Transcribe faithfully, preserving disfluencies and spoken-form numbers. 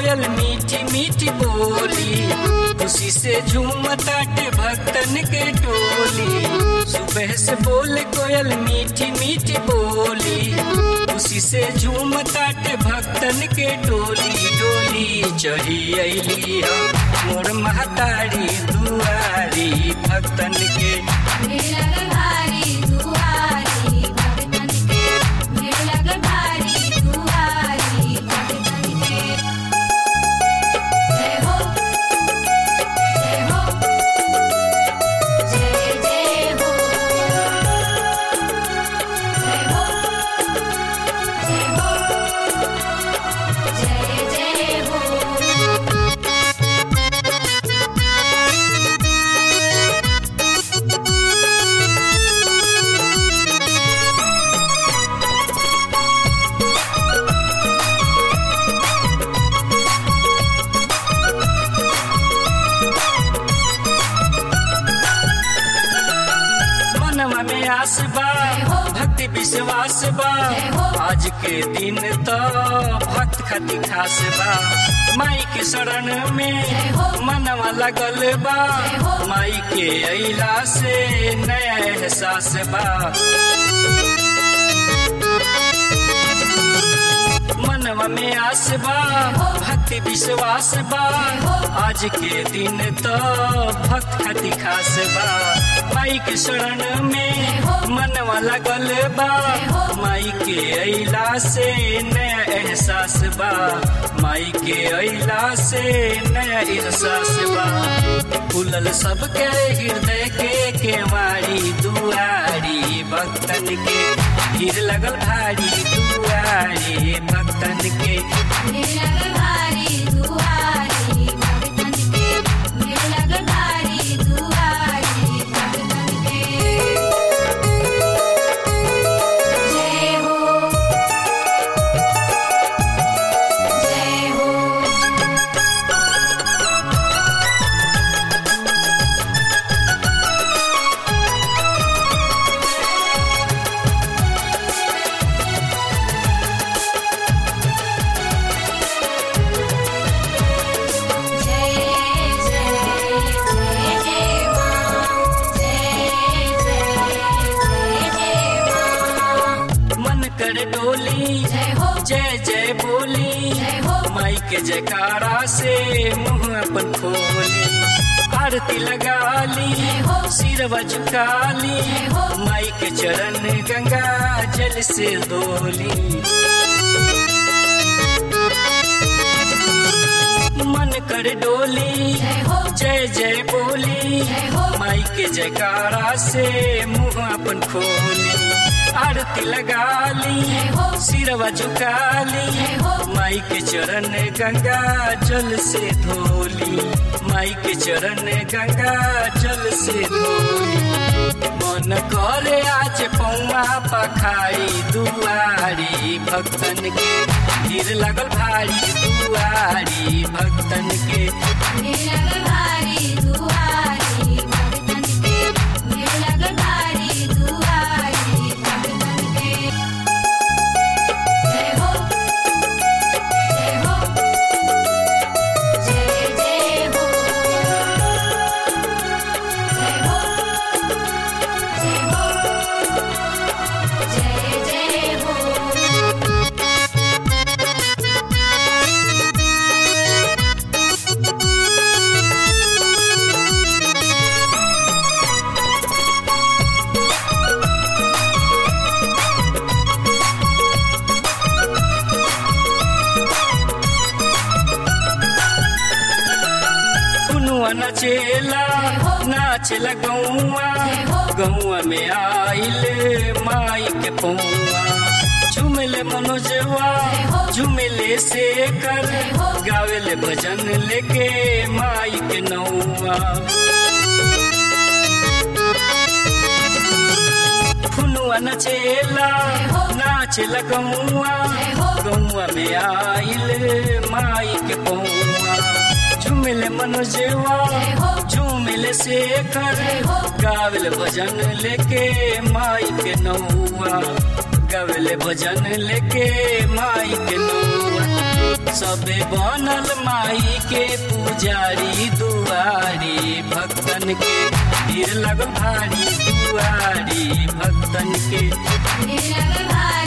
कोयल मीठी मीठी बोली, खुशी से झूमताटे भक्तन के टोली। सुबह से बोले कोयल मीठी मीठी बोली, खुशी से झूमताटे भक्तन के टोली। डोली चढ़ी अइली मोर महतारी दुआरी, भक्तन के भीड़ लगल भारी दुआरी, भक्तन के भीड़ लगल भारी दुआरी, भक्तन के। जय हो जय हो जय जय हो, जय हो जय हो जय जय हो। आस बा भक्ति विश्वास बा, आज के दिन तो भक्त खती खास बा। माई के शरण में मनवा लगल बा, माई के अइला से नया एहसास बा। मनवा में आस बा भक्ति विश्वास बा, आज के दिन तो भक्त खती खास बा। माई के शरण में मनवा लगल बा, माई के अइला से नया एहसास बा। माई के अइला से नया एहसास बा। खुलल सबके हृदय के केवाड़ी दुआरी, भक्तन के भीड़ लगल भारी दुआरी, भक्तन के भीड़ लगल भारी दुआरी, भक्तन के भीड़ लगल भारी दुआरी, भक्तन के। जय हो जय हो। डोली जय जय बोली, माई के जयकारा से मुँह अपन खोली। आरती लगा ली सिरवा झुका ली, माई के चरण गंगा जल से धोली। मन कर डोली जय जय बोली, माई के जयकारा से मुँह अपन खोली। आरती लगा ली सिरवा झुका ली, माई के चरण गंगा जल से धोली। माई के चरण गंगा जल से धोली। मन करे आज पौआ पखारी दुआरी, भक्तन के भीड़ लगल भारी दुआरी, भक्तन के भीड़ लगल भारी दुआरी, भक्तन के भीड़ लगल भारी दुआरी, भक्तन के। जय हो जय हो जय जय हो, जय हो जय हो जय जय हो। नचेला नाचेला गौआ, गौआ में आइल माई के पौआ। झुमले मनोजवा झुमले से कर, गावेले भजन लेके माई के नौआ। फुनुआ नचेला नाचेला गौआ, गौआ में आइल माई के पौआ। झुमिल मनोजवा झुमिल से कर, गावल भजन लेके माई के नौआ। गावल भजन लेके माई के नौआ। सबे बनल माई के पुजारी दुआरी भक्तन के भीड़ लगल भारी दुआरी भक्तन के भीड़ लगल भारी